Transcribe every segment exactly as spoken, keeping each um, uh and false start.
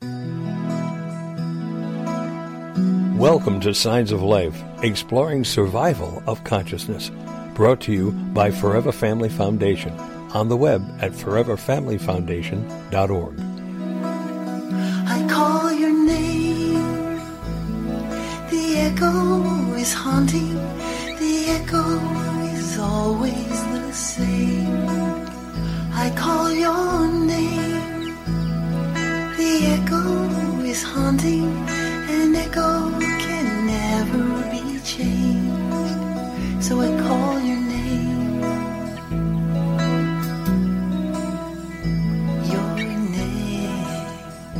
Welcome to Signs of Life, exploring survival of consciousness. Brought to you by Forever Family Foundation, on the web at forever family foundation dot org. I call your name, the echo is haunting, the echo is always the same. I call your name, the echo is haunting, an echo can never be changed, so I call your name, your name.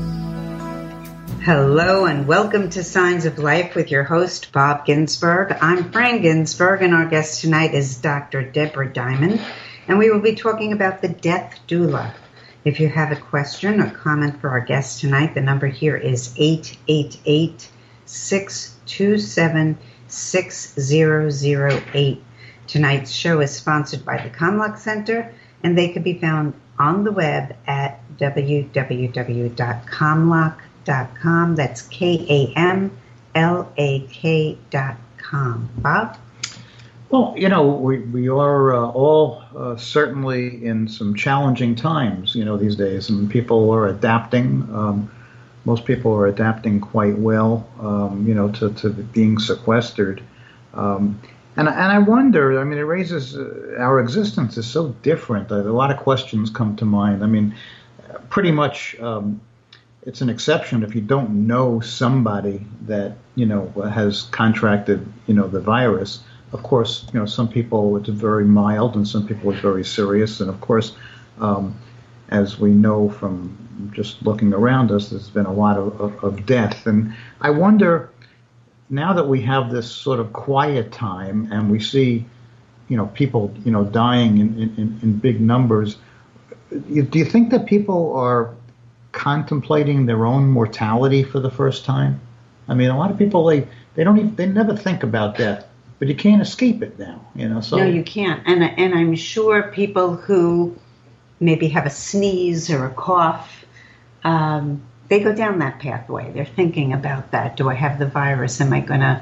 Hello and welcome to Signs of Life with your host, Bob Ginsberg. I'm Fran Ginsberg, and our guest tonight is Doctor Deborah Diamond, and we will be talking about the death doula. If you have a question or comment for our guest tonight, the number here is eight eight eight, six two seven, six zero zero eight. Tonight's show is sponsored by the Comlock Center, and they can be found on the web at w w w dot comlock dot com. That's K A M L A K dot com. Bob? Well, you know, we, we are uh, all uh, certainly in some challenging times, you know, these days, and people are adapting. Um, most people are adapting quite well, um, you know, to, to being sequestered. Um, and, and I wonder, I mean, it raises, uh, our existence is so different. Uh, a lot of questions come to mind. I mean, pretty much um, it's an exception if you don't know somebody that, you know, has contracted, you know, the virus. Of course, you know, some people it's very mild and some people it's very serious. And of course, um, as we know from just looking around us, there's been a lot of, of, of death. And I wonder, now that we have this sort of quiet time and we see, you know, people, you know, dying in, in, in big numbers, do you think that people are contemplating their own mortality for the first time? I mean, a lot of people, they, they don't even, they never think about death. But you can't escape it now, you know. So no, you can't. And and I'm sure people who maybe have a sneeze or a cough, um, they go down that pathway. They're thinking about that. Do I have the virus? Am I going to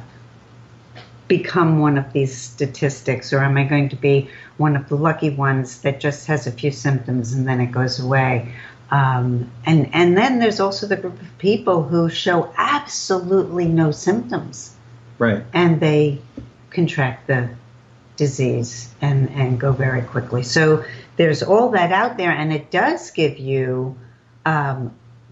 become one of these statistics, or am I going to be one of the lucky ones that just has a few symptoms and then it goes away? Um, and and then there's also the group of people who show absolutely no symptoms, right? And they contract the disease and, and go very quickly. So there's all that out there, and it does give you um,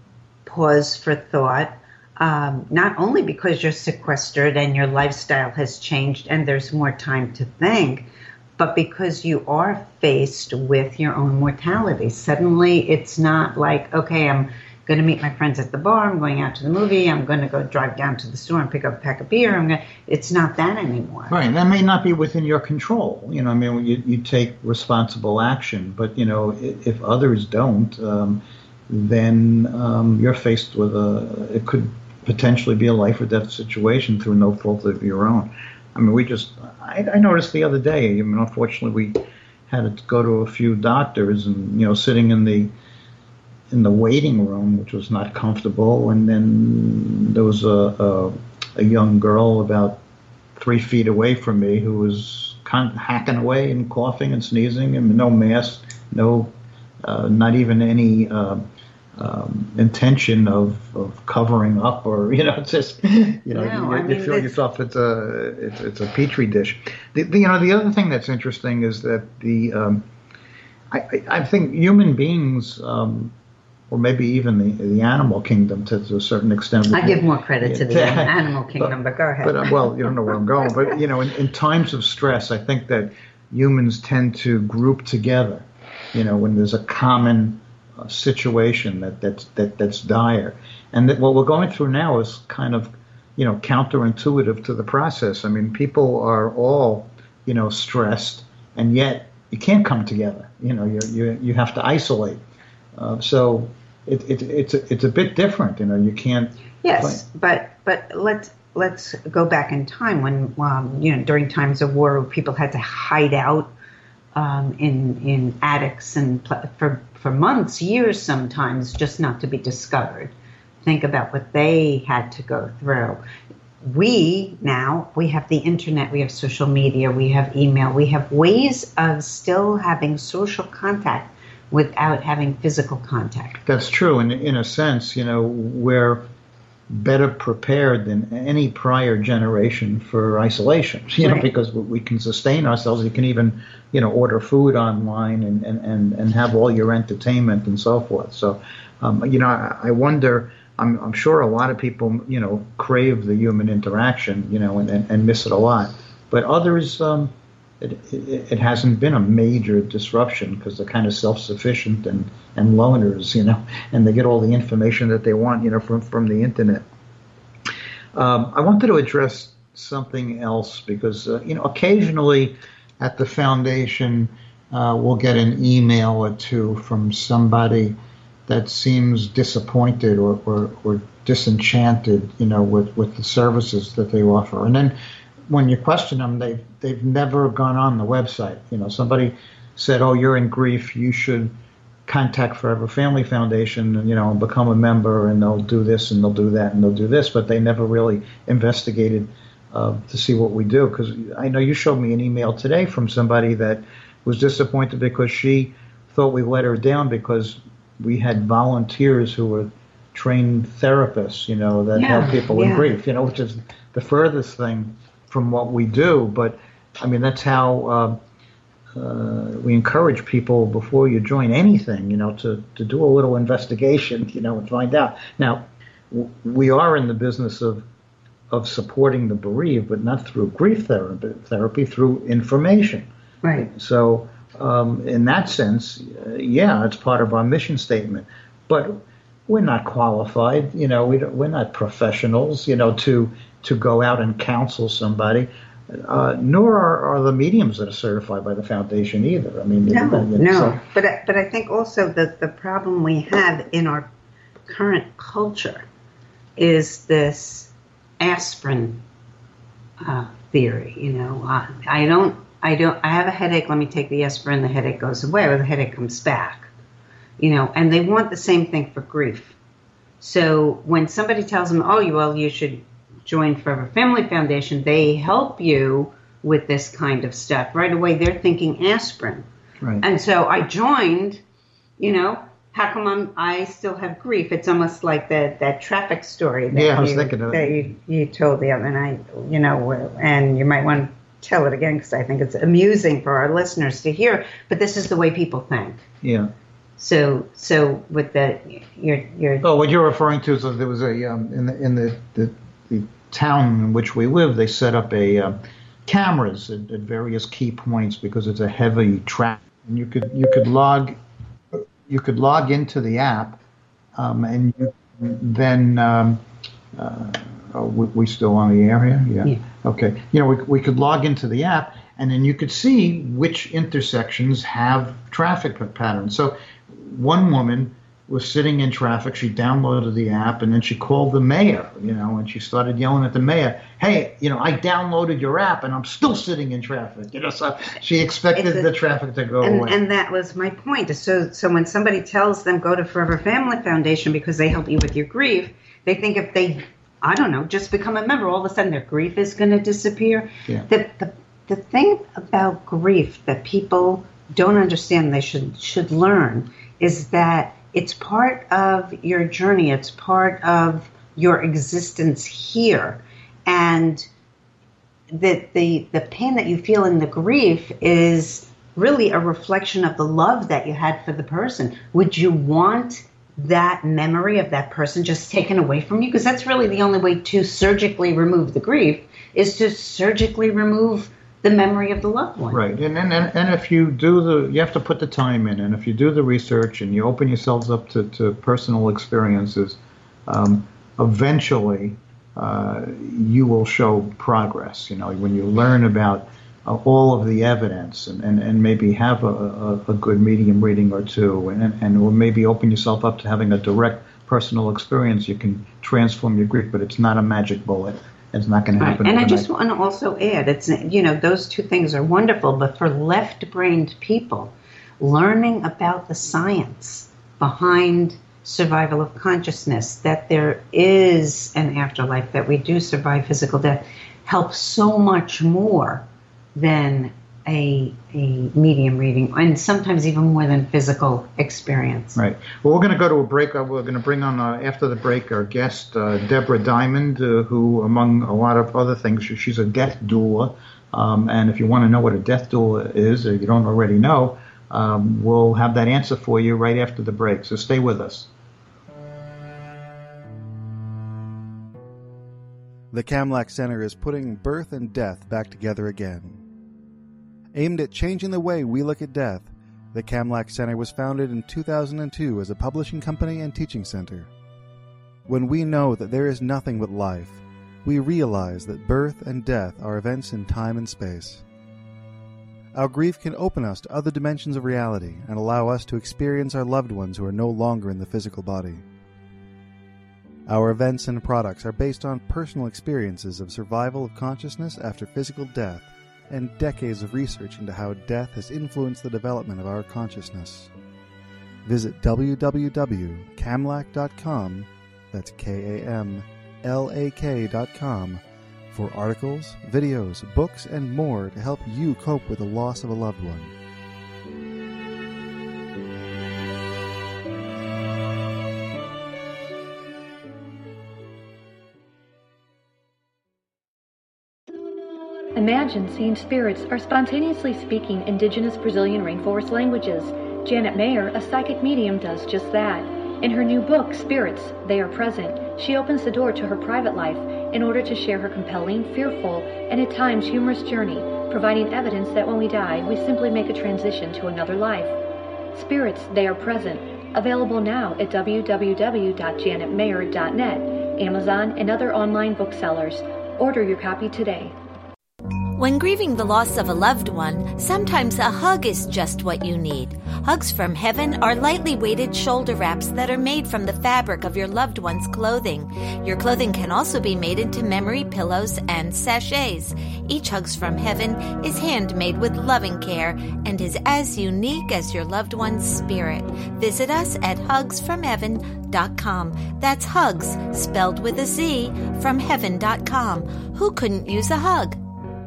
pause for thought, um, not only because you're sequestered and your lifestyle has changed and there's more time to think, but because you are faced with your own mortality. Suddenly it's not like, okay, I'm going to meet my friends at the bar, I'm going out to the movie, I'm going to go drive down to the store and pick up a pack of beer. I'm going to, it's not that anymore. Right, that may not be within your control. You know, I mean, you, you take responsible action, but, you know, if, if others don't, um, then um, you're faced with a, it could potentially be a life or death situation through no fault of your own. I mean, we just, I, I noticed the other day, I mean, unfortunately, we had to go to a few doctors and, you know, sitting in the, in the waiting room, which was not comfortable, and then there was a, a, a young girl about three feet away from me who was kind of hacking away and coughing and sneezing, and no mask, no, uh, not even any uh, um, intention of, of covering up, or you know, it's just you know, no, you, I you mean, feel yourself it's a it's, it's a petri dish. The, the, you know, the other thing that's interesting is that the um, I, I, I think human beings. Um, Or maybe even the, the animal kingdom to, to a certain extent. I give more credit to the animal kingdom, but, but go ahead. But, uh, well, you don't know where I'm going. But, you know, in, in times of stress, I think that humans tend to group together, you know, when there's a common uh, situation that, that's, that, that's dire. And that what we're going through now is kind of, you know, counterintuitive to the process. I mean, people are all, you know, stressed, and yet you can't come together. You know, you you you have to isolate. Uh, so it, it, it's a, it's a bit different, you know. You can't. Yes, but but let's let's go back in time when um, you know during times of war, people had to hide out um, in in attics and pl- for for months, years, sometimes, just not to be discovered. think about what they had to go through. We now, we have the internet, we have social media, we have email, we have ways of still having social contact without having physical contact. That's true. And in a sense, you know, we're better prepared than any prior generation for isolation, you know, Right. because we can sustain ourselves. You can even, you know, order food online and, and, and, and have all your entertainment and so forth. So, um, you know, I, I wonder, I'm, I'm sure a lot of people, you know, crave the human interaction, you know, and, and, and miss it a lot. But others, um, it, it, it hasn't been a major disruption because they're kind of self-sufficient and, and loners, you know, and they get all the information that they want, you know, from, from the internet. Um, I wanted to address something else because, uh, you know, occasionally at the foundation, uh, we'll get an email or two from somebody that seems disappointed or, or, or disenchanted, you know, with, with the services that they offer. And then when you question them, they've, they've never gone on the website. You know, somebody said, oh, you're in grief, you should contact Forever Family Foundation, and, you know, become a member, and they'll do this and they'll do that and they'll do this, but they never really investigated uh, to see what we do. Because I know you showed me an email today from somebody that was disappointed because she thought we let her down because we had volunteers who were trained therapists, you know, that Yeah, help people yeah. in grief, you know, which is the furthest thing from what we do. But, I mean, that's how uh, uh, we encourage people before you join anything, you know, to, to do a little investigation, you know, and find out. Now, w- we are in the business of of supporting the bereaved, but not through grief therapy, therapy through information. Right. So um, in that sense, uh, yeah, it's part of our mission statement. But we're not qualified, you know, we don't, we're not professionals, you know, to to go out and counsel somebody. Uh, nor are, are the mediums that are certified by the foundation either. I mean, No, you know, no. so- But I- but I think also that the problem we have in our current culture is this aspirin uh, theory. You know, I, I don't, I don't, I have a headache. Let me take the aspirin. The headache goes away, or the headache comes back. You know, and they want the same thing for grief. So when somebody tells them, "Oh, you well, you should join Forever Family Foundation," they help you with this kind of stuff. Right away, they're thinking aspirin. Right. And so I joined, you know, how come I'm, I still have grief? It's almost like that that traffic story that, Yeah, I was you, thinking of that you, you told the other night, you know, and you might want to tell it again because I think it's amusing for our listeners to hear. But this is the way people think. Yeah. So, so with the, your, your, Oh, what you're referring to is that there was a um, in the in the, the the town in which we live, they set up a uh, cameras at, at various key points because it's a heavy traffic. And you could you could log you could log into the app, um, and you then um, uh, oh, we, we still on the air here? Yeah. Yeah. Okay. You know, we we could log into the app, and then you could see which intersections have traffic patterns. So one woman was sitting in traffic. She downloaded the app, and then she called the mayor, you know, and she started yelling at the mayor, "Hey, you know, I downloaded your app, and I'm still sitting in traffic." You know, so she expected It's a- the traffic to go and, away. and that was my point. So, so when somebody tells them go to Forever Family Foundation because they help you with your grief, they think if they, I don't know, just become a member, all of a sudden their grief is going to disappear. Yeah. The, the the thing about grief that people don't understand, they should should learn, is that it's part of your journey. It's part of your existence here, and the the the pain that you feel in the grief is really a reflection of the love that you had for the person. Would you want that memory of that person just taken away from you? Because that's really the only way to surgically remove the grief, is to surgically remove the memory of the loved one. Right, and, and and and if you do the, you have to put the time in, and if you do the research and you open yourselves up to, to personal experiences, um, eventually uh, you will show progress. You know, when you learn about uh, all of the evidence, and, and, and maybe have a, a, a good medium reading or two, and and or maybe open yourself up to having a direct personal experience, you can transform your grief. But it's not a magic bullet. It's not going to Right. happen. And I overnight. just want to also add, it's, you know, those two things are wonderful, but for left-brained people, learning about the science behind survival of consciousness, that there is an afterlife, that we do survive physical death, helps so much more than a, a medium reading, and sometimes even more than physical experience. Right. Well, we're going to go to a break. Uh, We're going to bring on, uh, after the break, our guest, uh, Deborah Diamond, uh, who, among a lot of other things, she- she's a death doula. Um, and if you want to know what a death doula is, or you don't already know, um, we'll have that answer for you right after the break. So stay with us. The Kamlak Center is putting birth and death back together again. Aimed at changing the way we look at death, the Kamlak Center was founded in two thousand two as a publishing company and teaching center. When we know that there is nothing but life, we realize that birth and death are events in time and space. Our grief can open us to other dimensions of reality and allow us to experience our loved ones who are no longer in the physical body. Our events and products are based on personal experiences of survival of consciousness after physical death and decades of research into how death has influenced the development of our consciousness. Visit w w w dot kamlak dot com, that's K A M L A K dot com, for articles, videos, books, and more to help you cope with the loss of a loved one. Imagine seeing spirits or spontaneously speaking indigenous Brazilian rainforest languages. Janet Mayer, a psychic medium, does just that. In her new book, Spirits, They Are Present, she opens the door to her private life in order to share her compelling, fearful, and at times humorous journey, providing evidence that when we die, we simply make a transition to another life. Spirits, They Are Present, available now at w w w dot janet mayer dot net, Amazon, and other online booksellers. Order your copy today. When grieving the loss of a loved one, sometimes a hug is just what you need. Hugs from Heaven are lightly weighted shoulder wraps that are made from the fabric of your loved one's clothing. Your clothing can also be made into memory pillows and sachets. Each Hugs from Heaven is handmade with loving care and is as unique as your loved one's spirit. Visit us at hugs from heaven dot com. That's Hugs, spelled with a Z, from heaven dot com. Who couldn't use a hug?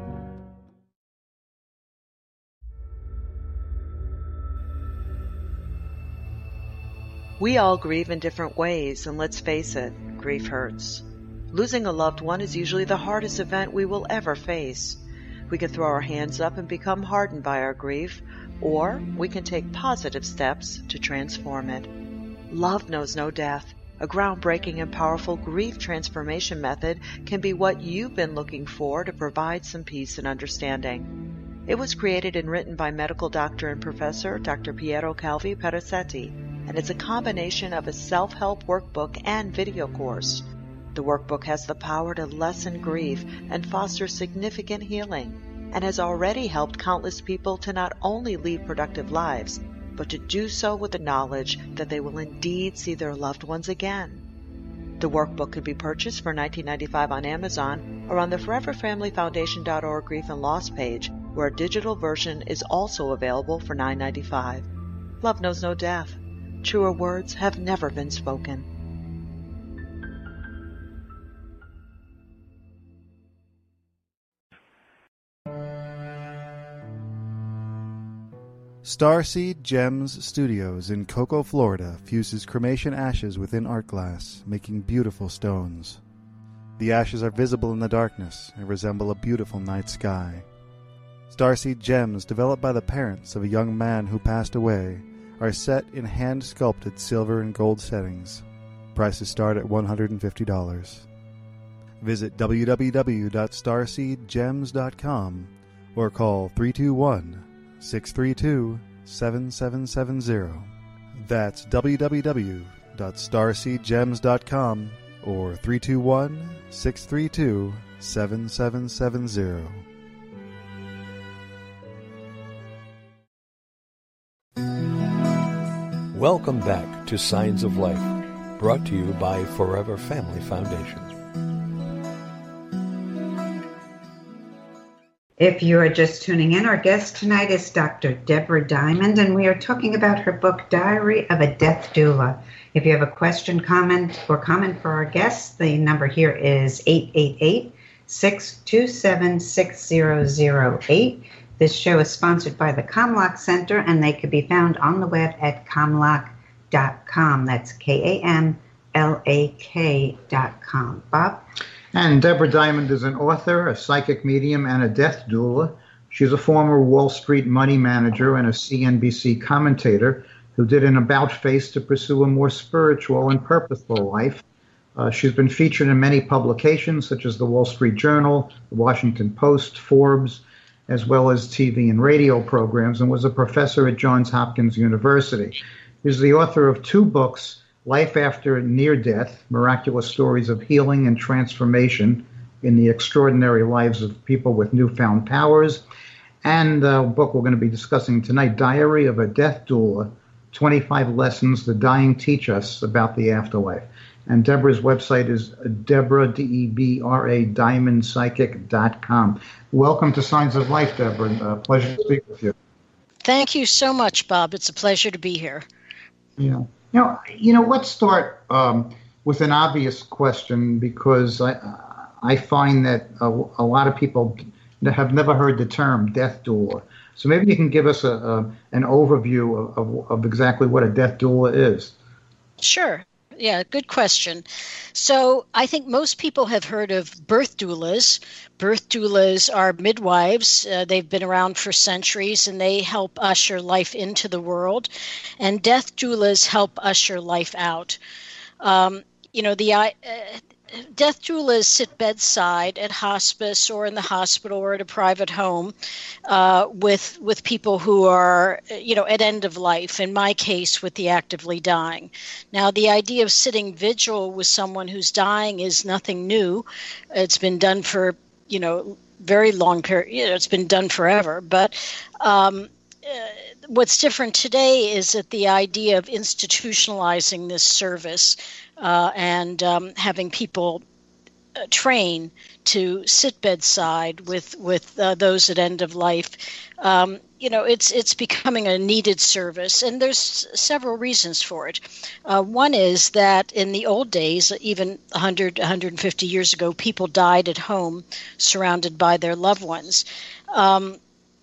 We all grieve in different ways, and let's face it, grief hurts. Losing a loved one is usually the hardest event we will ever face. We can throw our hands up and become hardened by our grief, or we can take positive steps to transform it. Love knows no death. A groundbreaking and powerful grief transformation method can be what you've been looking for to provide some peace and understanding. It was created and written by medical doctor and professor Doctor Piero Calvi Perazzetti, and it's a combination of a self-help workbook and video course. The workbook has the power to lessen grief and foster significant healing, and has already helped countless people to not only lead productive lives, but to do so with the knowledge that they will indeed see their loved ones again. The workbook can be purchased for nineteen ninety-five dollars on Amazon or on the forever family foundation dot org Grief and Loss page, where a digital version is also available for nine ninety-five. Love knows no death. Truer words have never been spoken. Starseed Gems Studios in Cocoa, Florida fuses cremation ashes within art glass, making beautiful stones. The ashes are visible in the darkness and resemble a beautiful night sky. Starseed Gems, developed by the parents of a young man who passed away, are set in hand-sculpted silver and gold settings. Prices start at one hundred fifty dollars. Visit w w w dot starseed gems dot com or call three two one, six three two, seven seven seven zero. That's w w w dot starseed gems dot com or three two one, six three two, seven seven seven zero. Welcome back to Signs of Life, brought to you by Forever Family Foundation. If you are just tuning in, our guest tonight is Doctor Deborah Diamond, and we are talking about her book, Diary of a Death Doula. If you have a question, comment, or comment for our guests, the number here is eight eight eight, six two seven, six zero zero eight. This show is sponsored by the Kamlak Center, and they can be found on the web at kamlak dot com. That's K A M L A K dot com. Bob? And Deborah Diamond is an author, a psychic medium, and a death doula. She's a former Wall Street money manager and a C N B C commentator who did an about-face to pursue a more spiritual and purposeful life. Uh, she's been featured in many publications such as the Wall Street Journal, the Washington Post, Forbes, as well as T V and radio programs, and was a professor at Johns Hopkins University. She's the author of two books, Life After Near Death, Miraculous Stories of Healing and Transformation in the Extraordinary Lives of People with Newfound Powers, and the book we're going to be discussing tonight, Diary of a Death Doula, twenty-five Lessons the Dying Teach Us About the Afterlife. And Deborah's website is Deborah, D E B R A, diamond psychic dot com. Welcome to Signs of Life, Deborah. Uh, pleasure to speak with you. Thank you so much, Bob. It's a pleasure to be here. Yeah. Now, you know, let's start um, with an obvious question, because I I find that a, a lot of people have never heard the term death doula. So maybe you can give us a, a an overview of, of, of exactly what a death doula is. Sure. Yeah, good question. So I think most people have heard of birth doulas. Birth doulas are midwives. Uh, they've been around for centuries, and they help usher life into the world. And death doulas help usher life out. Um, you know, the uh, death doulas sit bedside at hospice or in the hospital or at a private home uh, with with people who are, you know, at end of life, in my case, with the actively dying. Now, the idea of sitting vigil with someone who's dying is nothing new. It's been done for, you know, very long period. You know, it's been done forever. But um, uh, what's different today is that the idea of institutionalizing this service Uh, and um, having people uh, train to sit bedside with with uh, those at end of life, um, you know, it's it's becoming a needed service, and there's several reasons for it. Uh, one is that in the old days, even one hundred, one hundred fifty years ago, people died at home, surrounded by their loved ones. Um,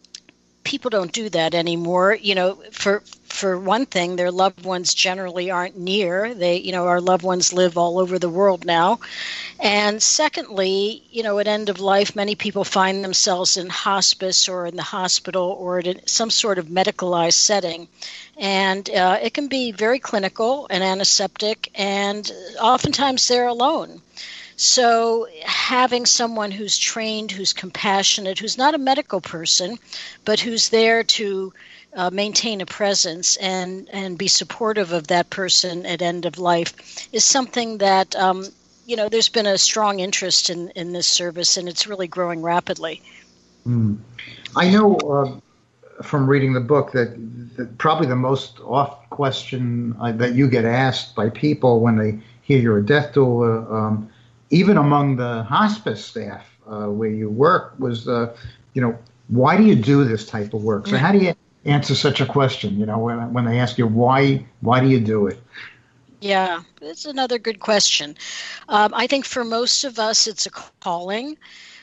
people don't do that anymore. You know, for For one thing, their loved ones generally aren't near. They, you know, our loved ones live all over the world now. And secondly, you know, at end of life, many people find themselves in hospice or in the hospital or in some sort of medicalized setting. And uh, it can be very clinical and antiseptic, and oftentimes they're alone. So having someone who's trained, who's compassionate, who's not a medical person, but who's there to Uh, maintain a presence and, and be supportive of that person at end of life is something that, um, you know, there's been a strong interest in, in this service, and it's really growing rapidly. Mm. I know uh, from reading the book that, that probably the most oft question uh, that you get asked by people when they hear you're a death doula, um, even among the hospice staff uh, where you work, was, uh, you know, why do you do this type of work? So how do you answer such a question, you know, when when they ask you why why do you do it? Yeah, it's another good question. Um, I think for most of us, it's a calling.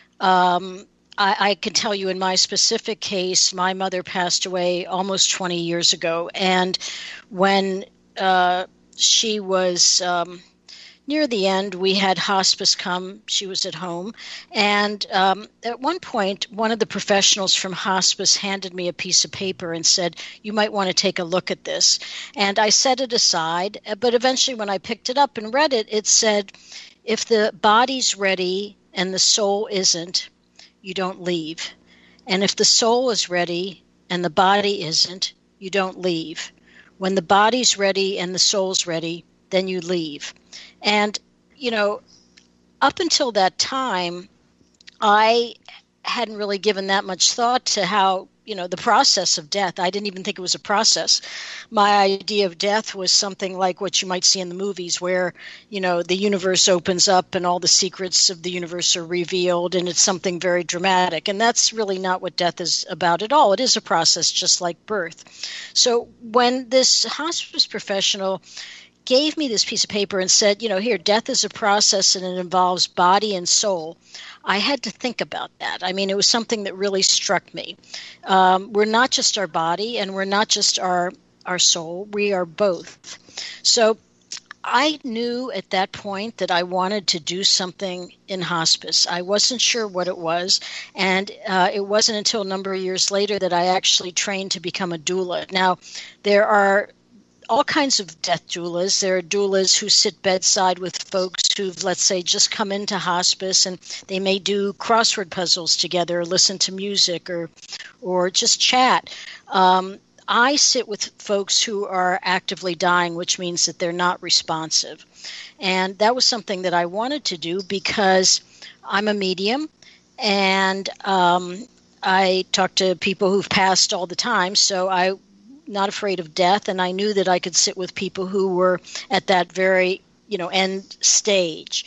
Um, I, I can tell you in my specific case, my mother passed away almost twenty years ago, and when uh, she was um, near the end, we had hospice come. She was at home. And um, at one point, one of the professionals from hospice handed me a piece of paper and said, you might want to take a look at this. And I set it aside. But eventually, when I picked it up and read it, it said, if the body's ready and the soul isn't, you don't leave. And if the soul is ready and the body isn't, you don't leave. When the body's ready and the soul's ready, then you leave. And, you know, up until that time, I hadn't really given that much thought to how, you know, the process of death. I didn't even think it was a process. My idea of death was something like what you might see in the movies where, you know, the universe opens up and all the secrets of the universe are revealed, and it's something very dramatic. And that's really not what death is about at all. It is a process just like birth. So when this hospice professional gave me this piece of paper and said, you know, here, death is a process and it involves body and soul. I had to think about that. I mean, it was something that really struck me. Um, we're not just our body and we're not just our our soul. We are both. So I knew at that point that I wanted to do something in hospice. I wasn't sure what it was, and uh, it wasn't until a number of years later that I actually trained to become a doula. Now, there are all kinds of death doulas. There are doulas who sit bedside with folks who've, let's say, just come into hospice, and they may do crossword puzzles together, or listen to music, or or just chat. Um, I sit with folks who are actively dying, which means that they're not responsive. And that was something that I wanted to do because I'm a medium, and um, I talk to people who've passed all the time, so I'm not afraid of death, and I knew that I could sit with people who were at that very, you know, end stage.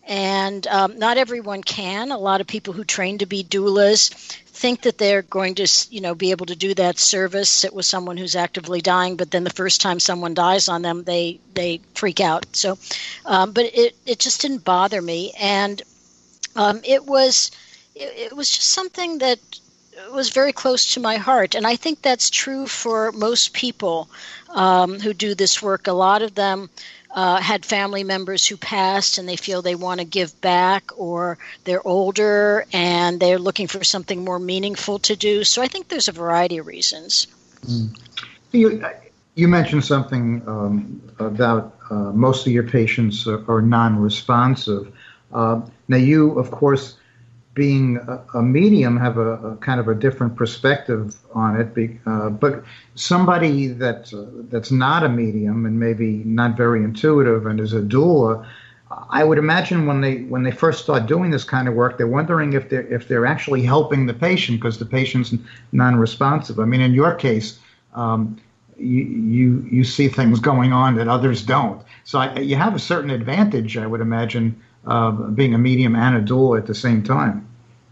And um, not everyone can. A lot of people who train to be doulas think that they're going to, you know, be able to do that service, sit with someone who's actively dying, but then the first time someone dies on them, they they freak out. So, um, but it, it just didn't bother me, and um, it was it, it was just something that was very close to my heart, and I think that's true for most people um, who do this work. A lot of them Uh, had family members who passed and they feel they want to give back, or they're older and they're looking for something more meaningful to do. So I think there's a variety of reasons. Mm. You, you mentioned something um, about uh, most of your patients are, are non-responsive. Uh, now you, of course, being a, a medium, have a, a kind of a different perspective on it. Be, uh, but somebody that uh, that's not a medium and maybe not very intuitive and is a doula, I would imagine when they when they first start doing this kind of work, they're wondering if they're if they're actually helping the patient because the patient's non-responsive. I mean, in your case, um, you you you see things going on that others don't. So I, you have a certain advantage, I would imagine, Uh, being a medium and a doula at the same time.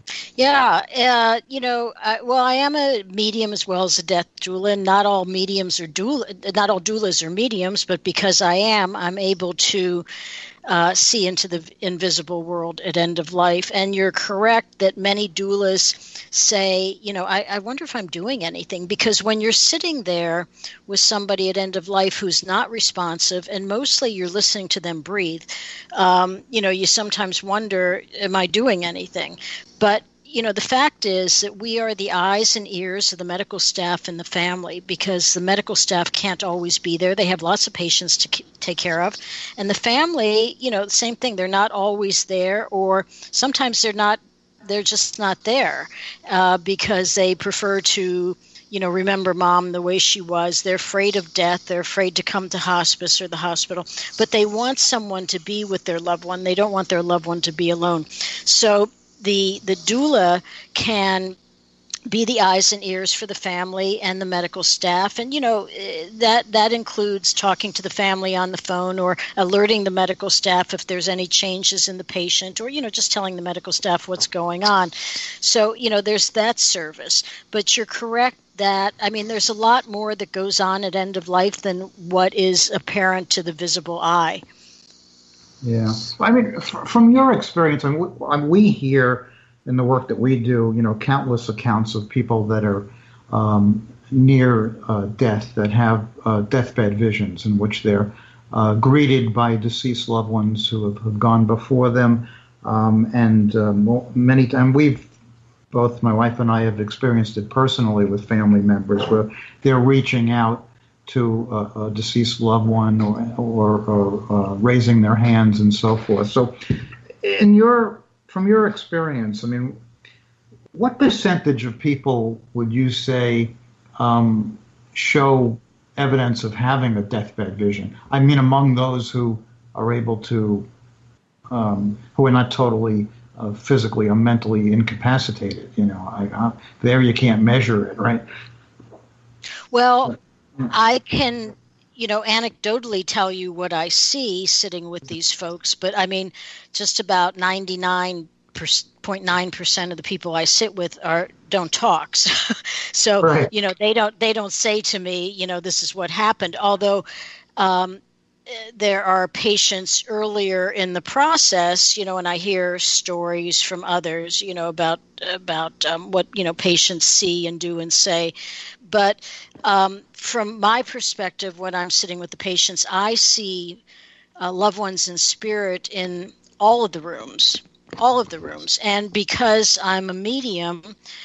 Yeah, uh, you know, uh, well, I am a medium as well as a death doula. Not all mediums are doula, not all doulas are mediums, but because I am, I'm able to uh, see into the invisible world at end of life. And you're correct that many doulas say, you know, I, I wonder if I'm doing anything, because when you're sitting there with somebody at end of life who's not responsive, and mostly you're listening to them breathe, um, you know, you sometimes wonder, am I doing anything? But you know, the fact is that we are the eyes and ears of the medical staff and the family, because the medical staff can't always be there. They have lots of patients to k- take care of. And the family, you know, the same thing. They're not always there, or sometimes they're not, they're just not there uh, because they prefer to, you know, remember mom the way she was. They're afraid of death. They're afraid to come to hospice or the hospital. But they want someone to be with their loved one. They don't want their loved one to be alone. So The the doula can be the eyes and ears for the family and the medical staff. And, you know, that that includes talking to the family on the phone, or alerting the medical staff if there's any changes in the patient, or, you know, just telling the medical staff what's going on. So, you know, there's that service. But you're correct that, I mean, there's a lot more that goes on at end of life than what is apparent to the visible eye. Yeah. I mean, f- from your experience, I mean, we, we hear in the work that we do, you know, countless accounts of people that are um, near uh, death, that have uh, deathbed visions in which they're uh, greeted by deceased loved ones who have, have gone before them. Um, and um, many times we've, both my wife and I have experienced it personally with family members where they're reaching out to a, a deceased loved one, or, or, or uh, raising their hands and so forth. So in your, from your experience, I mean, what percentage of people would you say um, show evidence of having a deathbed vision? I mean, among those who are able to, um, who are not totally uh, physically or mentally incapacitated, you know, I, I, there you can't measure it, right? Well, I can, you know, anecdotally tell you what I see sitting with these folks, but I mean, just about ninety-nine point nine percent of the people I sit with are don't talk. So, so right. you know, they don't they don't say to me, you know, this is what happened. Although, um, there are patients earlier in the process, you know, and I hear stories from others, you know, about about um, what, you know, patients see and do and say. But um, from my perspective, when I'm sitting with the patients, I see uh, loved ones in spirit in all of the rooms, all of the rooms. And because I'm a medium,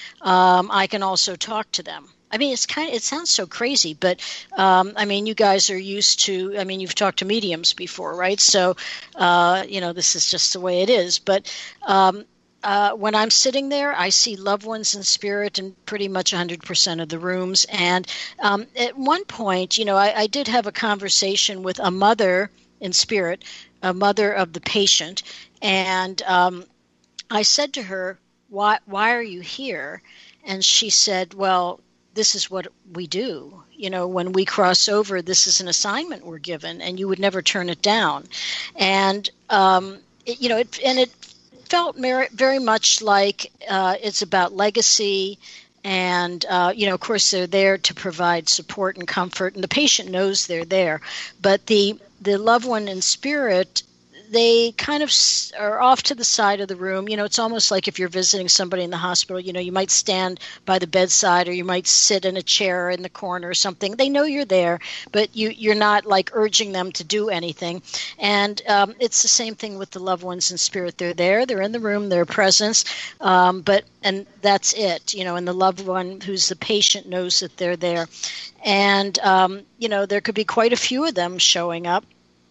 um, I can also talk to them. I mean, it's kind of, it sounds so crazy, but um, I mean, you guys are used to, I mean, you've talked to mediums before, right? So, uh, you know, this is just the way it is. But um, uh, when I'm sitting there, I see loved ones in spirit in pretty much one hundred percent of the rooms. And um, at one point, you know, I, I did have a conversation with a mother in spirit, a mother of the patient. And um, I said to her, why, why are you here? And she said, well, this is what we do. You know, when we cross over, this is an assignment we're given, and you would never turn it down. And, um, it, you know, it, and it felt very, very much like uh, it's about legacy. And, uh, you know, of course, they're there to provide support and comfort, and the patient knows they're there. But the, the loved one in spirit, they kind of are off to the side of the room. You know, it's almost like if you're visiting somebody in the hospital, you know, you might stand by the bedside or you might sit in a chair in the corner or something. They know you're there, but you, you're not like urging them to do anything. And um, it's the same thing with the loved ones in spirit. They're there, they're in the room, they're presence, um, but, and that's it, you know, and the loved one who's the patient knows that they're there. And, um, you know, there could be quite a few of them showing up.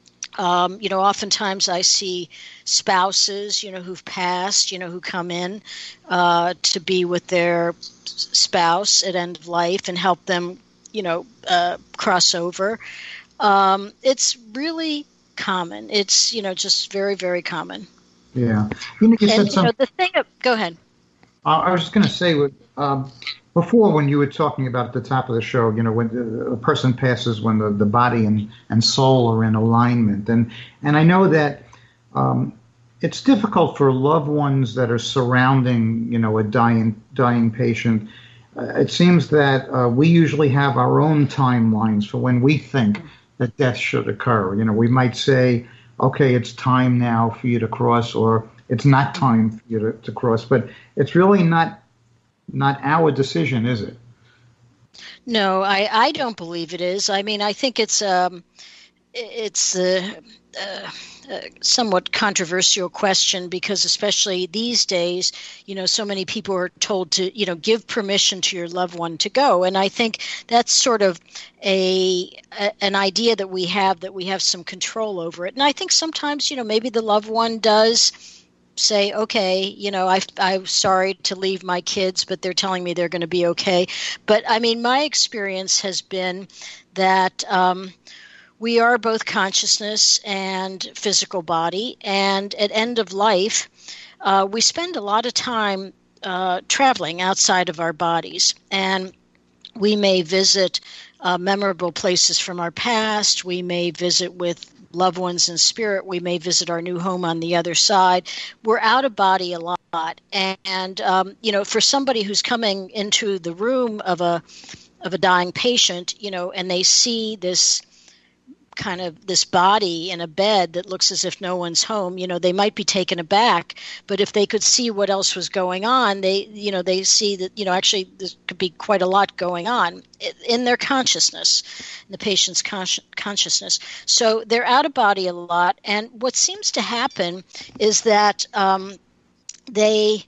Um, you know, oftentimes I see spouses, you know, who've passed, you know, who come in uh, to be with their spouse at end of life and help them, you know, uh, cross over. Um, it's really common. It's, you know, just very, very common. Yeah. You know, you said and, some, you know, the thing, go ahead. Uh, I was just going to say, um, before when you were talking about at the top of the show, you know, when a person passes, when the, the body and, and soul are in alignment. And, and I know that um, it's difficult for loved ones that are surrounding, you know, a dying, dying patient. Uh, it seems that uh, we usually have our own timelines for when we think that death should occur. You know, we might say, okay, it's time now for you to cross, or it's not time for you to, to cross. But it's really not not our decision, is it? No, I, I don't believe it is. I mean, I think it's um, it's a, a, a somewhat controversial question because especially these days, you know, so many people are told to, you know, give permission to your loved one to go. And I think that's sort of a, a an idea that we have, that we have some control over it. And I think sometimes, you know, maybe the loved one does say, okay, you know, I, I'm sorry to leave my kids, but they're telling me they're going to be okay. But I mean, my experience has been that um, we are both consciousness and physical body. And at end of life, uh, we spend a lot of time uh, traveling outside of our bodies. And we may visit uh, memorable places from our past. We may visit with loved ones in spirit. We may visit our new home on the other side. We're out of body a lot. And, and um, you know, for somebody who's coming into the room of a of a dying patient, you know, and they see this kind of this body in a bed that looks as if no one's home, you know, they might be taken aback. But if they could see what else was going on, they, you know, they see that, you know, actually there could be quite a lot going on in their consciousness, in the patient's consci- consciousness. So they're out of body a lot. And what seems to happen is that um, they,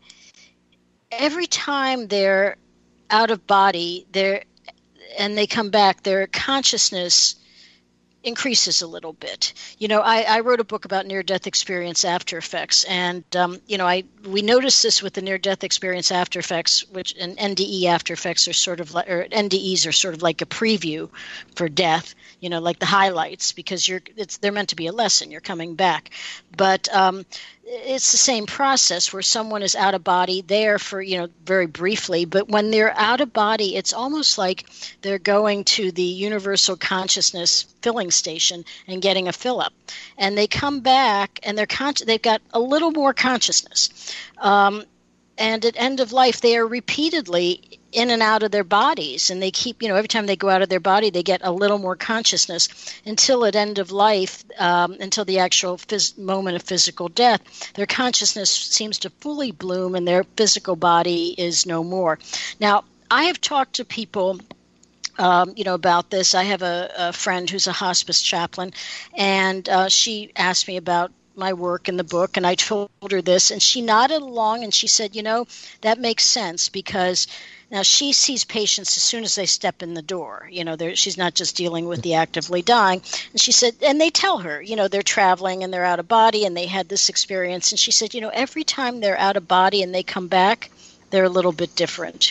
every time they're out of body, they're, and they come back, their consciousness increases a little bit. You know, I, I wrote a book about near-death experience after effects, and um, you know, I we noticed this with the near-death experience after effects, which and N D E after effects are sort of like, or N D Es are sort of like a preview for death. You know, like the highlights, because you're it's they're meant to be a lesson. You're coming back, but um, it's the same process where someone is out of body there for, you know, very briefly, but when they're out of body, it's almost like they're going to the universal consciousness filling station and getting a fill up, and they come back and they're con- they've got a little more consciousness. Um, and at end of life, they are repeatedly in and out of their bodies, and they keep, you know, every time they go out of their body, they get a little more consciousness until at end of life, um, until the actual phys- moment of physical death, their consciousness seems to fully bloom and their physical body is no more. Now, I have talked to people Um, you know, about this. I have a, a friend who's a hospice chaplain, and uh, she asked me about my work in the book, and I told her this, and she nodded along, and she said, you know, that makes sense, because now she sees patients as soon as they step in the door. You know, she's not just dealing with the actively dying. And she said, and they tell her, you know, they're traveling and they're out of body and they had this experience. And she said, you know, every time they're out of body and they come back, they're a little bit different.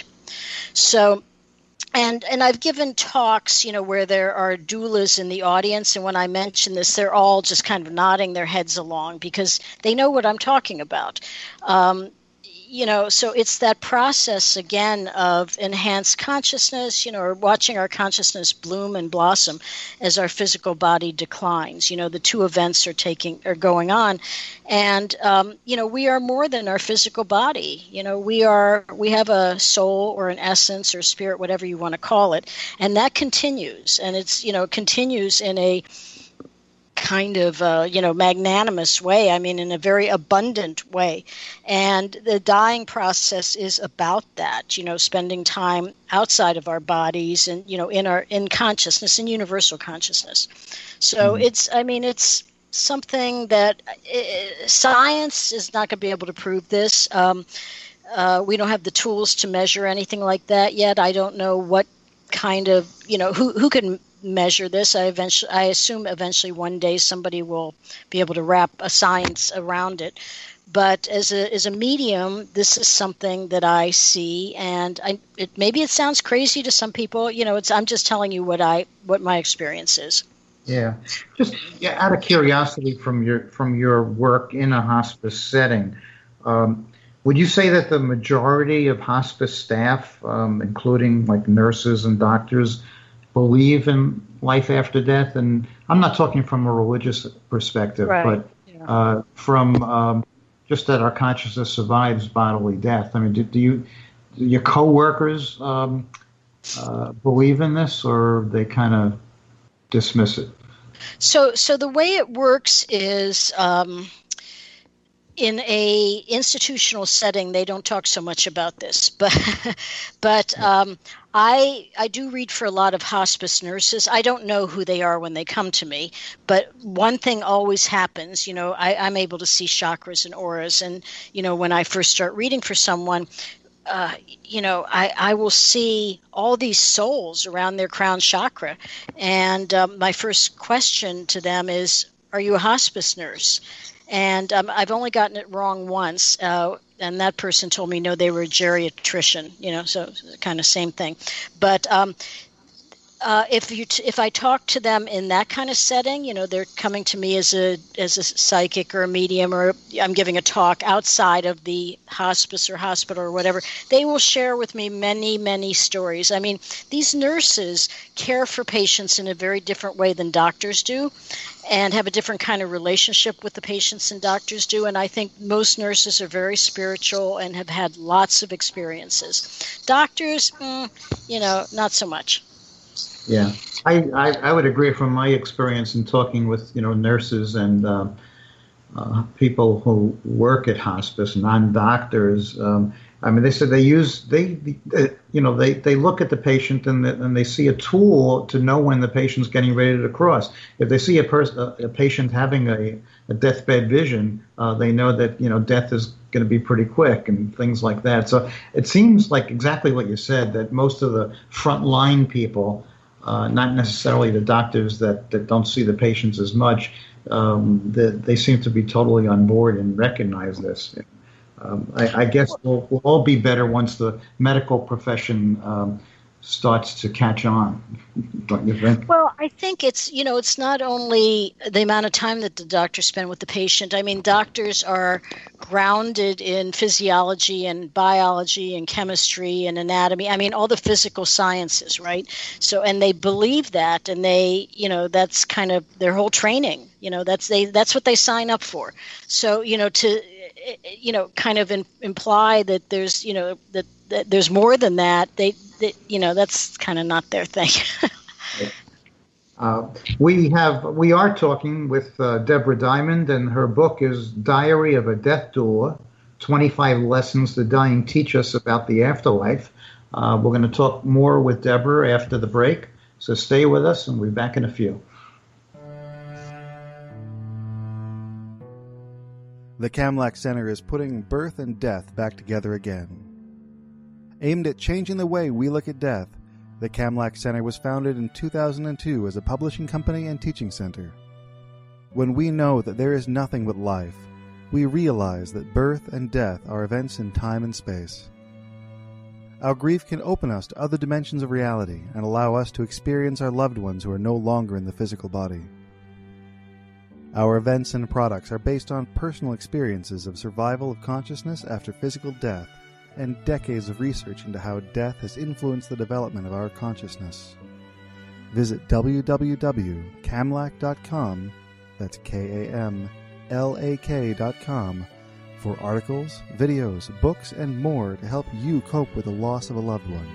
So And and I've given talks, you know, where there are doulas in the audience, and when I mention this, they're all just kind of nodding their heads along because they know what I'm talking about. Um, you know, so it's that process again of enhanced consciousness, you know, or watching our consciousness bloom and blossom as our physical body declines. You know, the two events are taking are going on, and um, you know, we are more than our physical body. You know, we are we have a soul or an essence or spirit, whatever you want to call it, and that continues, and it's you know continues in a kind of, uh, you know, magnanimous way. I mean, in a very abundant way. And the dying process is about that, you know, spending time outside of our bodies and, you know, in our, in consciousness, in universal consciousness. So mm-hmm. it's, I mean, it's something that uh, science is not going to be able to prove this. Um, uh, we don't have the tools to measure anything like that yet. I don't know what kind of, you know, who, who can measure this. I eventually, I assume eventually one day somebody will be able to wrap a science around it. But as a as a medium, this is something that I see, and I it, maybe it sounds crazy to some people. You know, it's I'm just telling you what I what my experience is. Yeah, just yeah, out of curiosity from your from your work in a hospice setting, um, would you say that the majority of hospice staff, um, including like nurses and doctors, believe in life after death? And I'm not talking from a religious perspective, right. but yeah. uh, from um, just that our consciousness survives bodily death. I mean, do, do you, do your coworkers um, uh, believe in this, or they kind of dismiss it? So, so the way it works is, um, in a institutional setting, they don't talk so much about this, but but um, I I do read for a lot of hospice nurses. I don't know who they are when they come to me, but one thing always happens. You know, I, I'm able to see chakras and auras, and you know, when I first start reading for someone, uh, you know, I, I will see all these souls around their crown chakra, and um, my first question to them is, "Are you a hospice nurse?" And um, I've only gotten it wrong once, uh, and that person told me, no, they were a geriatrician, you know, so kind of same thing. But um, uh, if you t- if I talk to them in that kind of setting, you know, they're coming to me as a as a psychic or a medium, or I'm giving a talk outside of the hospice or hospital or whatever, they will share with me many, many stories. I mean, these nurses care for patients in a very different way than doctors do, and have a different kind of relationship with the patients than doctors do. And I think most nurses are very spiritual and have had lots of experiences. Doctors, mm, you know, not so much. Yeah, I, I, I would agree from my experience in talking with, you know, nurses and uh, uh, people who work at hospice, non-doctors. Um, I mean, they said they use, they, they you know, they, they look at the patient and, the, and they see a tool to know when the patient's getting ready to cross. If they see a, pers- a patient having a, a deathbed vision, uh, they know that, you know, death is going to be pretty quick and things like that. So it seems like exactly what you said, that most of the frontline people, uh, not necessarily the doctors that, that don't see the patients as much, um, that they seem to be totally on board and recognize this. Um, I, I guess we'll, we'll all be better once the medical profession um, starts to catch on, don't you think? Well, I think it's, you know, it's not only the amount of time that the doctors spend with the patient. I mean, doctors are grounded in physiology and biology and chemistry and anatomy. I mean, all the physical sciences, right? So, and they believe that, and they, you know, that's kind of their whole training. You know, that's they that's what they sign up for. So, you know, to you know, kind of in, imply that there's, you know, that, that there's more than that, they, they you know, that's kind of not their thing. uh, we have we are talking with uh, Deborah Diamond, and her book is Diary of a Death Doula, twenty-five Lessons the Dying Teach Us About the Afterlife. Uh, we're going to talk more with Deborah after the break, so stay with us, and we'll be back in a few. The Kamlach Center is putting birth and death back together again. Aimed at changing the way we look at death, the Kamlach Center was founded in two thousand two as a publishing company and teaching center. When we know that there is nothing but life, we realize that birth and death are events in time and space. Our grief can open us to other dimensions of reality and allow us to experience our loved ones who are no longer in the physical body. Our events and products are based on personal experiences of survival of consciousness after physical death and decades of research into how death has influenced the development of our consciousness. Visit w w w dot kamlak dot com, that's K A M L A K dot com, for articles, videos, books, and more to help you cope with the loss of a loved one.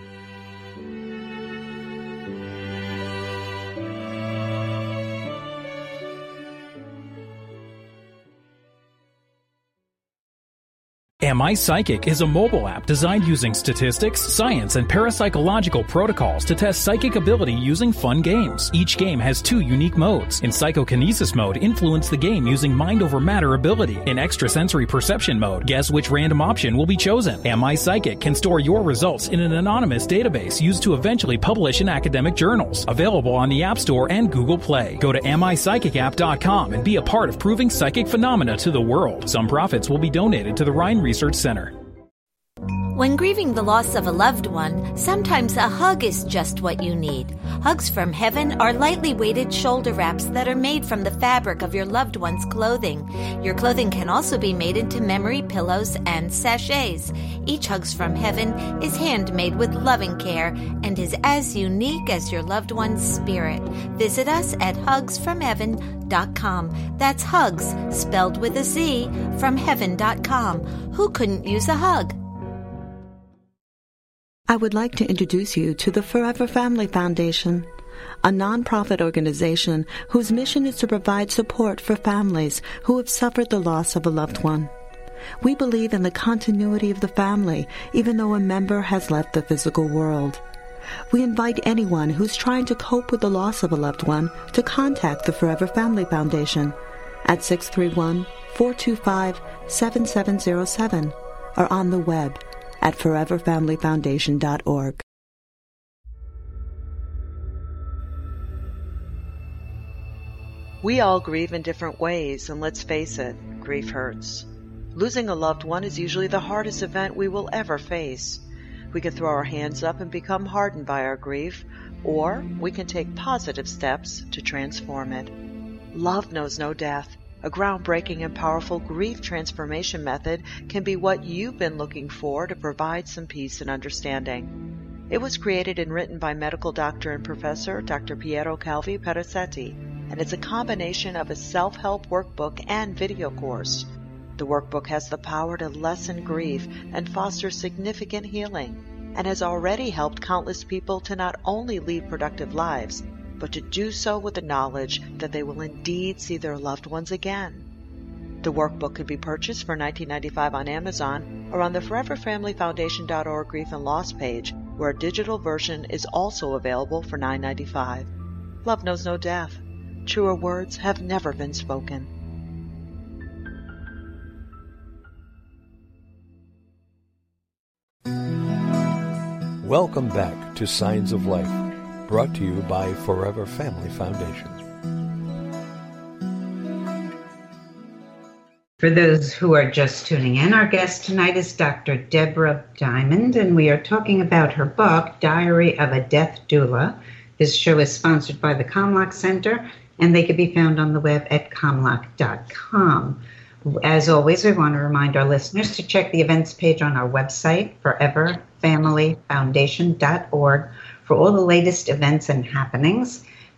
Am I Psychic is a mobile app designed using statistics, science, and parapsychological protocols to test psychic ability using fun games. Each game has two unique modes. In psychokinesis mode, influence the game using mind over matter ability. In extrasensory perception mode, guess which random option will be chosen. Am I Psychic can store your results in an anonymous database used to eventually publish in academic journals. Available on the App Store and Google Play. Go to am I psychic app dot com and be a part of proving psychic phenomena to the world. Some profits will be donated to the Rhine Research Center. When grieving the loss of a loved one, sometimes a hug is just what you need. Hugs from Heaven are lightly weighted shoulder wraps that are made from the fabric of your loved one's clothing. Your clothing can also be made into memory pillows and sachets. Each Hugs from Heaven is handmade with loving care and is as unique as your loved one's spirit. Visit us at hugs from heaven dot com. That's hugs, spelled with a Z, from heaven dot com. Who couldn't use a hug? I would like to introduce you to the Forever Family Foundation, a nonprofit organization whose mission is to provide support for families who have suffered the loss of a loved one. We believe in the continuity of the family, even though a member has left the physical world. We invite anyone who's trying to cope with the loss of a loved one to contact the Forever Family Foundation at six three one, four two five, seven seven zero seven or on the web at forever family foundation dot org. We all grieve in different ways, and let's face it, grief hurts. Losing a loved one is usually the hardest event we will ever face. We can throw our hands up and become hardened by our grief, or we can take positive steps to transform it. Love knows no death. A groundbreaking and powerful grief transformation method can be what you've been looking for to provide some peace and understanding. It was created and written by medical doctor and professor Doctor Piero Calvi Perazzetti, and it's a combination of a self-help workbook and video course. The workbook has the power to lessen grief and foster significant healing, and has already helped countless people to not only lead productive lives, but to do so with the knowledge that they will indeed see their loved ones again. The workbook could be purchased for nineteen ninety-five dollars on Amazon or on the forever family foundation dot org Grief and Loss page, where a digital version is also available for nine ninety-five. Love knows no death. Truer words have never been spoken. Welcome back to Signs of Life, brought to you by Forever Family Foundation. For those who are just tuning in, our guest tonight is Doctor Deborah Diamond, and we are talking about her book, Diary of a Death Doula. This show is sponsored by the Kamlach Center, and they can be found on the web at kamlach dot com. As always, we want to remind our listeners to check the events page on our website, forever family foundation dot org, for all the latest events and happenings.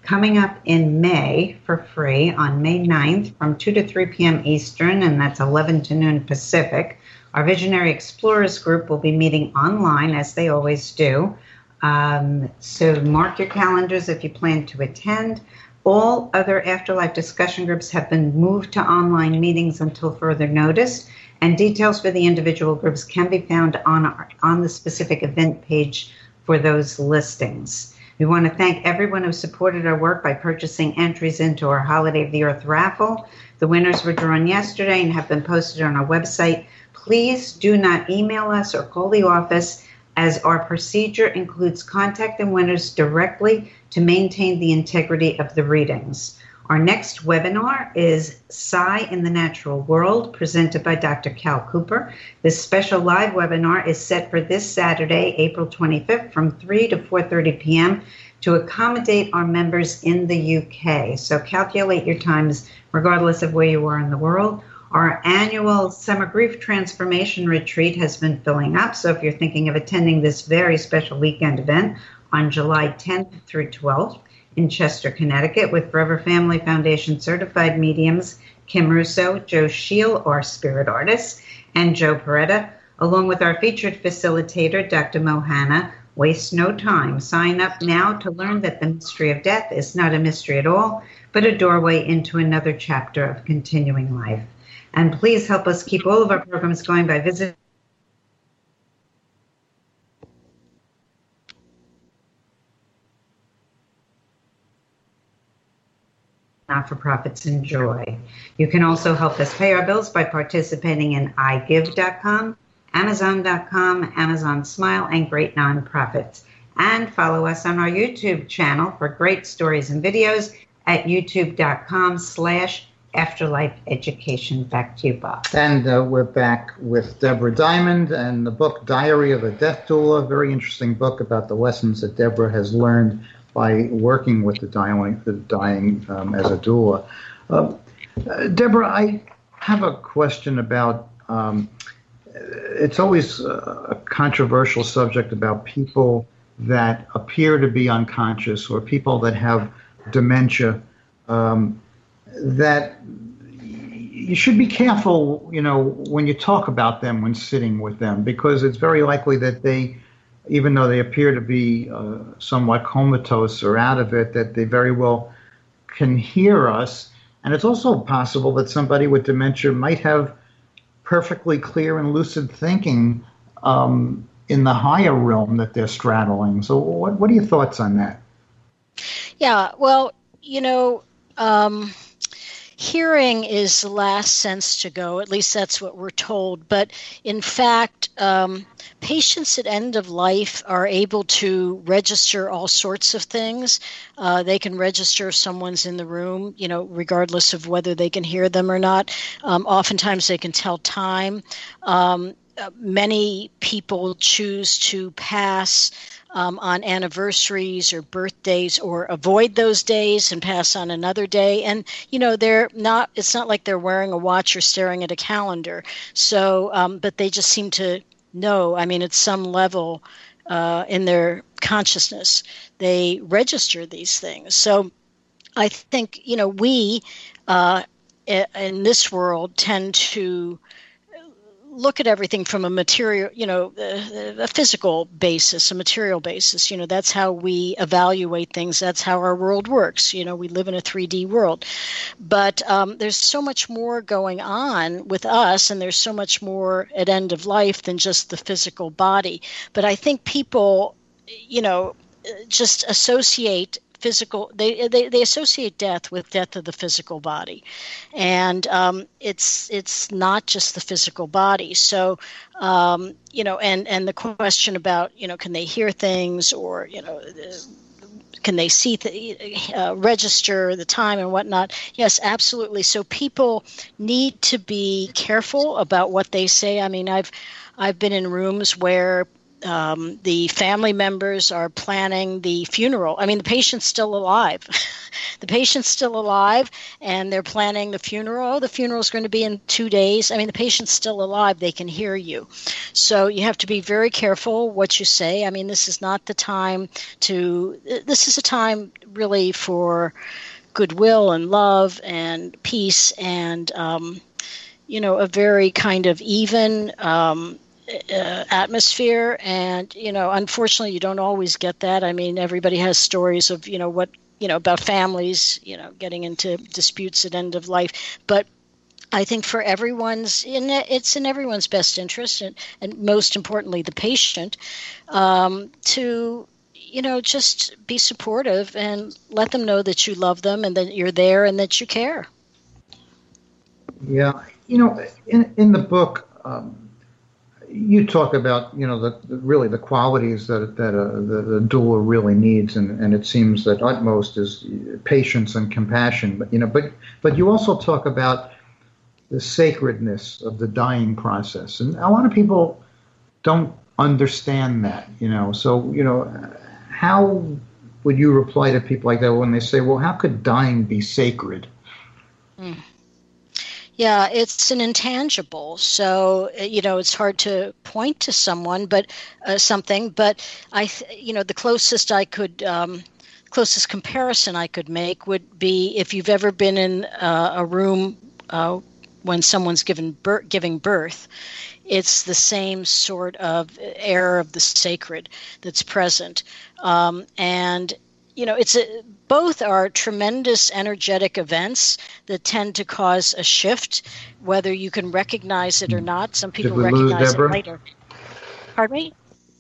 Coming up in May for free on May ninth from two to three p.m. Eastern, and that's eleven to noon Pacific. Our Visionary Explorers group will be meeting online, as they always do. Um, so mark your calendars if you plan to attend. All other afterlife discussion groups have been moved to online meetings until further notice, and details for the individual groups can be found on our, on the specific event page for those listings. We want to thank everyone who supported our work by purchasing entries into our Holiday of the Earth raffle. The winners were drawn yesterday and have been posted on our website. Please do not email us or call the office, as our procedure includes contacting winners directly to maintain the integrity of the readings. Our next webinar is Psi in the Natural World, presented by Doctor Cal Cooper. This special live webinar is set for this Saturday, April twenty-fifth, from three to four thirty p.m. to accommodate our members in the U K. So calculate your times regardless of where you are in the world. Our annual Summer Grief Transformation Retreat has been filling up, so if you're thinking of attending this very special weekend event on July tenth through twelfth in Chester, Connecticut, with Forever Family Foundation certified mediums Kim Russo, Joe Scheel, our spirit artist, and Joe Peretta, along with our featured facilitator, Doctor Mohana. Waste no time. Sign up now to learn that the mystery of death is not a mystery at all, but a doorway into another chapter of continuing life. And please help us keep all of our programs going by visiting Not-for-Profits Enjoy. You can also help us pay our bills by participating in i give dot com, amazon dot com, Amazon Smile, and great nonprofits. And follow us on our YouTube channel for great stories and videos at youtube dot com slash Afterlife Education. Back to you, Bob. And uh, we're back with Deborah Diamond and the book Diary of a Death Doula, a very interesting book about the lessons that Deborah has learned by working with the dying, the dying um, as a doula. Uh, uh, Deborah, I have a question about, um, it's always a controversial subject about people that appear to be unconscious or people that have dementia, um, that you should be careful, you know, when you talk about them when sitting with them, because it's very likely that they, even though they appear to be uh, somewhat comatose or out of it, that they very well can hear us. And it's also possible that somebody with dementia might have perfectly clear and lucid thinking um, in the higher realm that they're straddling. So what, what are your thoughts on that? Yeah, well, you know, um, hearing is the last sense to go. At least that's what we're told. But in fact, um, patients at end of life are able to register all sorts of things. Uh, they can register if someone's in the room, you know, regardless of whether they can hear them or not. Um, oftentimes they can tell time. Um, uh, many people choose to pass Um, on anniversaries or birthdays, or avoid those days and pass on another day. And, you know, they're not, it's not like they're wearing a watch or staring at a calendar. So, um, but they just seem to know, I mean, at some level uh, in their consciousness, they register these things. So I think, you know, we uh, in this world tend to look at everything from a material, you know, a, a physical basis, a material basis. You know, that's how we evaluate things. That's how our world works. You know, we live in a three D world. But um, there's so much more going on with us, and there's so much more at end of life than just the physical body. But I think people, you know, just associate physical, they, they they associate death with death of the physical body, and um, it's it's not just the physical body. So um, you know, and and the question about, you know, can they hear things, or, you know, can they see th- uh, register the time and whatnot? Yes, absolutely. So people need to be careful about what they say. I mean, I've I've been in rooms where um, the family members are planning the funeral. I mean, the patient's still alive. The patient's still alive, and they're planning the funeral. Oh, the funeral's going to be in two days. I mean, the patient's still alive. They can hear you. So you have to be very careful what you say. I mean, this is not the time to, this is a time really for goodwill and love and peace and, um, you know, a very kind of even um Uh, atmosphere. And, you know, unfortunately, you don't always get that. I mean, everybody has stories of, you know, what, you know, about families, you know, getting into disputes at end of life. But I think for everyone's, in it's in everyone's best interest, and, and most importantly, the patient, um, to, you know, just be supportive and let them know that you love them and that you're there and that you care. Yeah. You know, in, in the book, um, you talk about, you know, the, the really the qualities that that uh, the, the doula really needs, and, and it seems that utmost is patience and compassion. But you know, but but you also talk about the sacredness of the dying process, and a lot of people don't understand that. You know, so you know, how would you reply to people like that when they say, "Well, how could dying be sacred?" Mm. Yeah, it's an intangible, so you know it's hard to point to someone, but uh, something. But I, th- you know, the closest I could, um, closest comparison I could make would be if you've ever been in uh, a room uh, when someone's given bir- giving birth. It's the same sort of air of the sacred that's present, um, and. You know, it's a, both are tremendous energetic events that tend to cause a shift, whether you can recognize it or not. Some people Did we lose recognize Deborah? it later. Pardon me?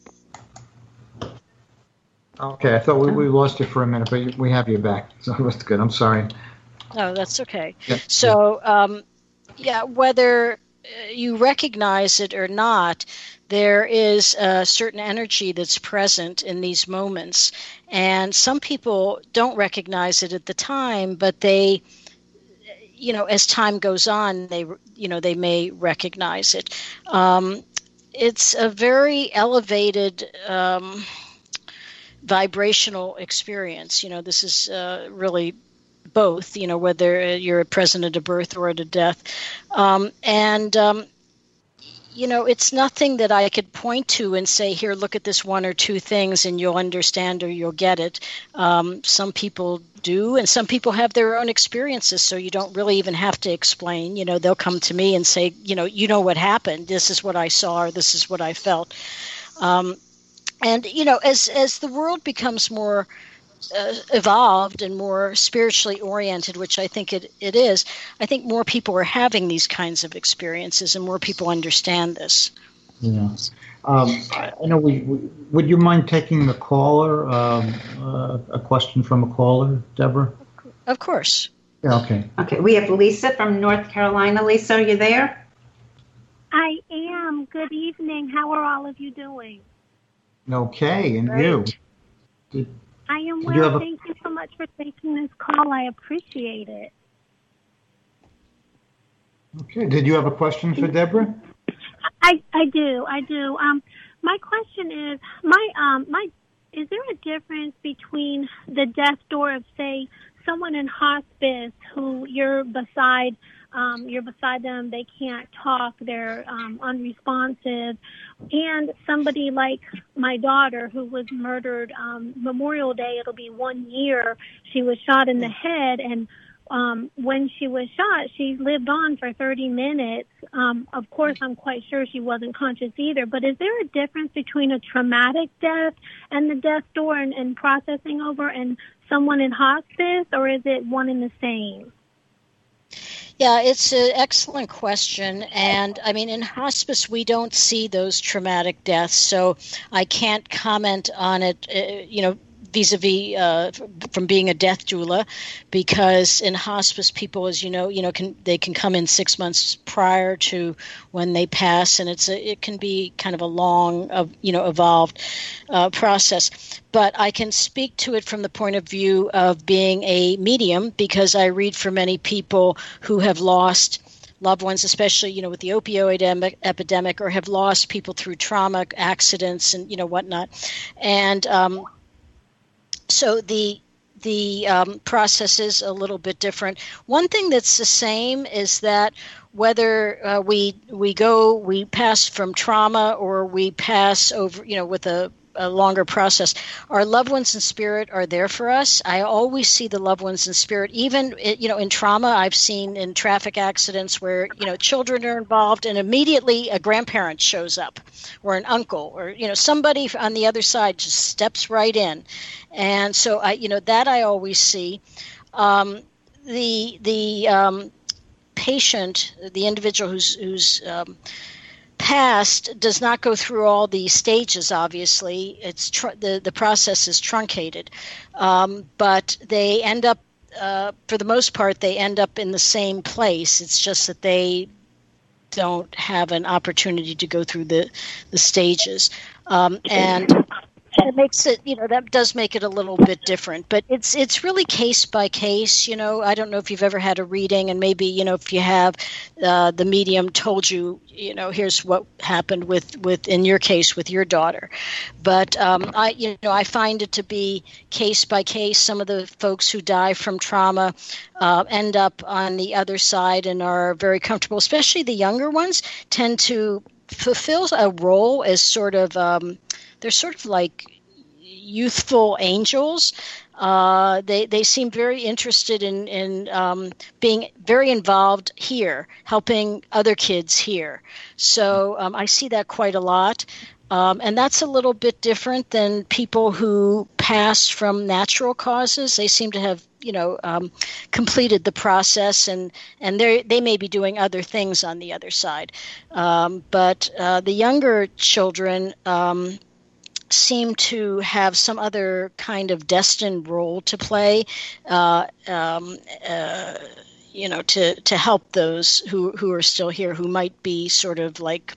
Okay, I thought we, we lost you for a minute, but we have you back. So that's good. I'm sorry. No, that's okay. Yeah. So, um, yeah, whether you recognize it or not, there is a certain energy that's present in these moments. And some people don't recognize it at the time, but they, you know, as time goes on, they, you know, they may recognize it. Um, it's a very elevated um, vibrational experience. You know, this is uh, really both, you know, whether you're present at a birth or at a death. Um, and, um, you know, it's nothing that I could point to and say, here, look at this one or two things and you'll understand or you'll get it. Um, some people do, and some people have their own experiences, so you don't really even have to explain. You know, they'll come to me and say, you know, you know what happened. This is what I saw, or this is what I felt. Um, and, you know, as as the world becomes more Uh, evolved and more spiritually oriented, which I think it, it is, I think more people are having these kinds of experiences and more people understand this. Yeah. Um, I know we, we, would you mind taking the caller, um, uh, a question from a caller, Deborah? Of course. Yeah, okay. Okay, we have Lisa from North Carolina. Lisa, are you there? I am. Good evening. How are all of you doing? Okay, and Great. you? Did, I am Did you well. have a- Thank you so much for taking this call. I appreciate it. okay, did you have a question for Deborah? I, I do. I do. Um, my question is, my um, my is there a difference between the death door of, say, someone in hospice who you're beside, um, you're beside them, they can't talk, they're um, unresponsive, and somebody like my daughter who was murdered um, Memorial Day, it'll be one year, she was shot in the head, and um, when she was shot, she lived on for thirty minutes. Um, of course, I'm quite sure she wasn't conscious either, but is there a difference between a traumatic death and the death door and, and processing over and someone in hospice, or is it one and the same? Yeah, it's an excellent question. And I mean, in hospice, we don't see those traumatic deaths, so I can't comment on it, uh, you know, vis-a-vis uh, from being a death doula, because in hospice, people, as you know, you know, can they can come in six months prior to when they pass, and it's a, it can be kind of a long, uh, you know, evolved uh, process. But I can speak to it from the point of view of being a medium, because I read for many people who have lost loved ones, especially, you know, with the opioid em- epidemic, or have lost people through trauma, accidents, and, you know, whatnot. And um, so the the um, process is a little bit different. One thing that's the same is that whether uh, we we go, we pass from trauma or we pass over, you know, with a a longer process, our loved ones in spirit are there for us. I always see the loved ones in spirit, even, you know, in trauma. I've seen in traffic accidents where, you know, children are involved and immediately a grandparent shows up, or an uncle, or, you know, somebody on the other side just steps right in. And so I, you know, that I always see. Um, the, the um, patient, the individual who's, who's, um, passed does not go through all the stages. Obviously, it's tr- the the process is truncated, um, but they end up, uh, for the most part, they end up in the same place. It's just that they don't have an opportunity to go through the the stages, um, and it makes it, you know, that does make it a little bit different. But it's it's really case by case. You know, I don't know if you've ever had a reading, and maybe, you know, if you have, uh, the medium told you, you know, here's what happened with, with in your case with your daughter. But um, I, you know, I find it to be case by case. Some of the folks who die from trauma uh, end up on the other side and are very comfortable. Especially the younger ones tend to fulfill a role as sort of um, they're sort of like youthful angels. Uh, they they seem very interested in in um, being very involved here, helping other kids here. So um, I see that quite a lot, um, and that's a little bit different than people who pass from natural causes. They seem to have, you know, um, completed the process, and and they they may be doing other things on the other side. Um, but uh, the younger children Um, seem to have some other kind of destined role to play, uh, um, uh, you know, to, to help those who, who are still here, who might be sort of like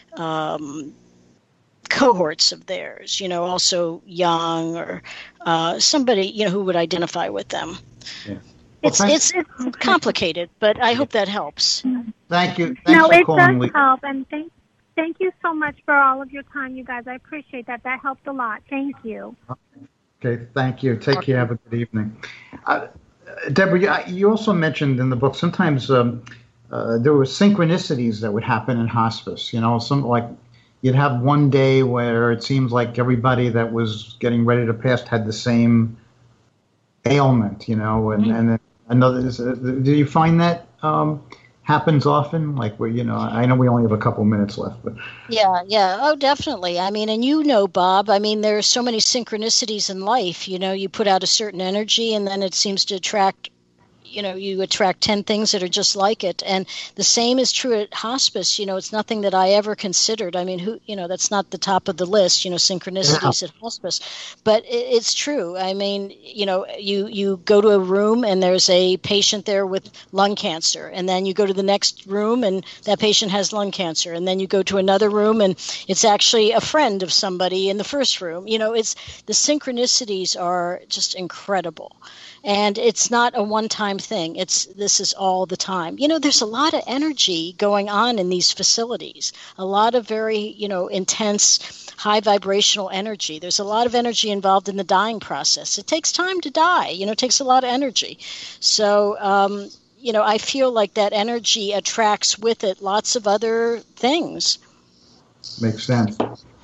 um, cohorts of theirs, you know, also young, or uh, somebody, you know, who would identify with them. Yeah. Well, it's, it's it's complicated, but I hope that helps. Thank you. Thanks no, for it calling. does help, and thank Thank you so much for all of your time, you guys. I appreciate that. That helped a lot. Thank you. Okay, thank you. Take care. Have a good evening. Uh, Deborah, you, you also mentioned in the book sometimes um, uh, there were synchronicities that would happen in hospice. You know, some like you'd have one day where it seems like everybody that was getting ready to pass had the same ailment, you know, and, mm-hmm. and then another. Do you find that um, happens often? Like, where, you know, I know we only have a couple minutes left, but yeah, yeah, oh, definitely. I mean, and you know, Bob, I mean, there are so many synchronicities in life. You know, you put out a certain energy, and then it seems to attract, you know, you attract ten things that are just like it. And the same is true at hospice. You know, it's nothing that I ever considered. I mean, who, you know, that's not the top of the list, you know, synchronicities yeah. at hospice, but it, it's true. I mean, you know, you, you go to a room and there's a patient there with lung cancer, and then you go to the next room and that patient has lung cancer. And then you go to another room and it's actually a friend of somebody in the first room. You know, it's the synchronicities are just incredible. And it's not a one-time thing. It's this is all the time. You know, there's a lot of energy going on in these facilities, a lot of very, you know, intense, high vibrational energy. There's a lot of energy involved in the dying process. It takes time to die. You know, it takes a lot of energy. So, um, you know, I feel like that energy attracts with it lots of other things. Makes sense.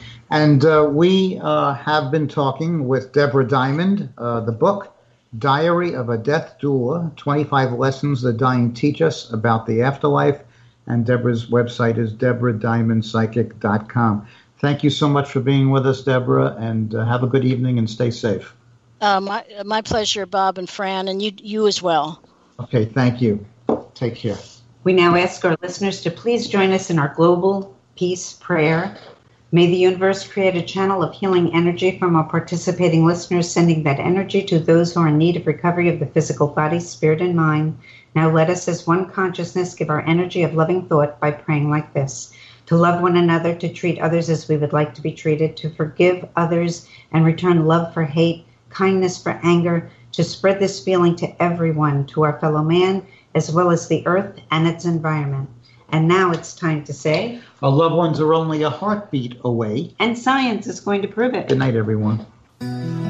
And uh, we uh, have been talking with Deborah Diamond, uh, the book, Diary of a Death Doula, twenty-five Lessons the Dying Teach Us About the Afterlife. And Deborah's website is deborah diamond psychic dot com. Thank you so much for being with us, Deborah, and uh, have a good evening and stay safe. Uh, my, my pleasure, Bob and Fran, and you, you as well. Okay, thank you. Take care. We now ask our listeners to please join us in our global peace prayer. May the universe create a channel of healing energy from our participating listeners, sending that energy to those who are in need of recovery of the physical body, spirit, and mind. Now let us, as one consciousness, give our energy of loving thought by praying like this: to love one another, to treat others as we would like to be treated, to forgive others and return love for hate, kindness for anger, to spread this feeling to everyone, to our fellow man as well as the earth and its environment. And now it's time to say, our loved ones are only a heartbeat away. And science is going to prove it. Good night, everyone.